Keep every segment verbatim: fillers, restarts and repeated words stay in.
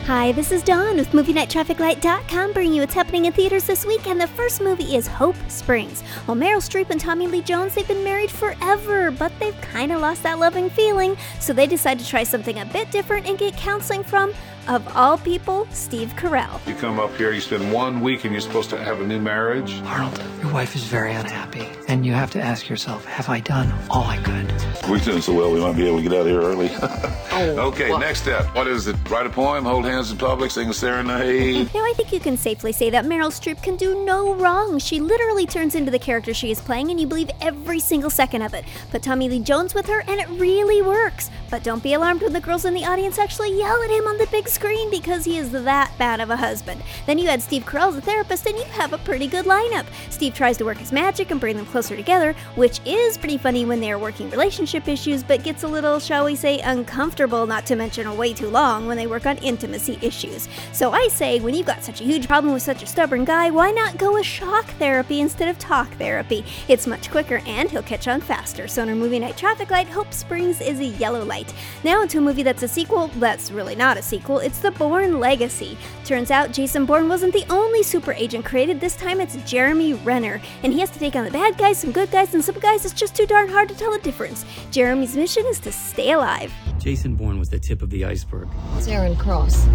Hi, this is Dawn with Movie Night Traffic Light dot com bringing you what's happening in theaters this week, and the first movie is Hope Springs. Well, Meryl Streep and Tommy Lee Jones, they've been married forever, but they've kind of lost that loving feeling, so they decide to try something a bit different and get counseling from, of all people, Steve Carell. You come up here, you spend one week, and you're supposed to have a new marriage? Arnold, your wife is very unhappy, and you have to ask yourself, have I done all I could? We're doing so well, we might be able to get out of here early. oh, okay, well, next step. What is it? Write a poem, hold hands in public, sing a serenade? Now, I think you can safely say that Meryl Streep can do no wrong. She literally turns into the character she is playing, and you believe every single second of it. Put Tommy Lee Jones with her, and it really works. But don't be alarmed when the girls in the audience actually yell at him on the big screen, because he is that bad of a husband. Then you add Steve Carell as a therapist, and you have a pretty good lineup. Steve tries to work his magic and bring them closer together, which is pretty funny when they are working relationship issues, but gets a little, shall we say, uncomfortable, not to mention way too long, when they work on intimacy issues. So I say, when you've got such a huge problem with such a stubborn guy, why not go with shock therapy instead of talk therapy? It's much quicker, and he'll catch on faster. So in our Movie Night Traffic Light, Hope Springs is a yellow light. Now into a movie that's a sequel, that's really not a sequel, it's The Bourne Legacy. Turns out Jason Bourne wasn't the only super agent created. This time it's Jeremy Renner, and he has to take on the bad guys, some good guys, and some guys it's just too darn hard to tell the difference. Jeremy's mission is to stay alive. Jason Bourne was the tip of the iceberg. It's Aaron Cross.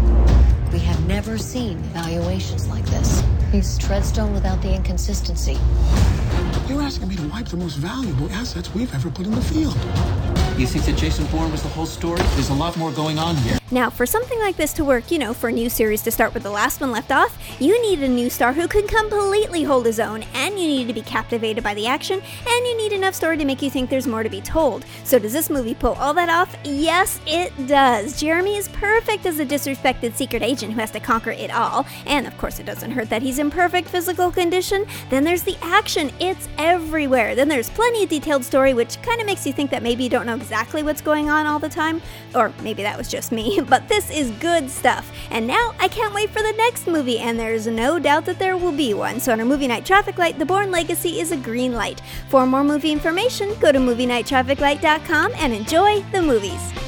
We have never seen evaluations like this. He's Treadstone without the inconsistency. You're asking me to wipe the most valuable assets we've ever put in the field. You think that Jason Bourne was the whole story? There's a lot more going on here. Now, for something like this to work, you know, for a new series to start with the last one left off, you need a new star who can completely hold his own, and you need to be captivated by the action, and you need enough story to make you think there's more to be told. So does this movie pull all that off? Yes, it does. Jeremy is perfect as a disrespected secret agent who has to conquer it all, and of course it doesn't hurt that he's in perfect physical condition. Then there's the action. It's everywhere. Then there's plenty of detailed story, which kind of makes you think that maybe you don't know exactly what's going on all the time, or maybe that was just me, but this is good stuff. And now I can't wait for the next movie, and there's no doubt that there will be one. So on our Movie Night Traffic Light, The Bourne Legacy is a green light. For more movie information, go to Movie Night Traffic Light dot com and enjoy the movies.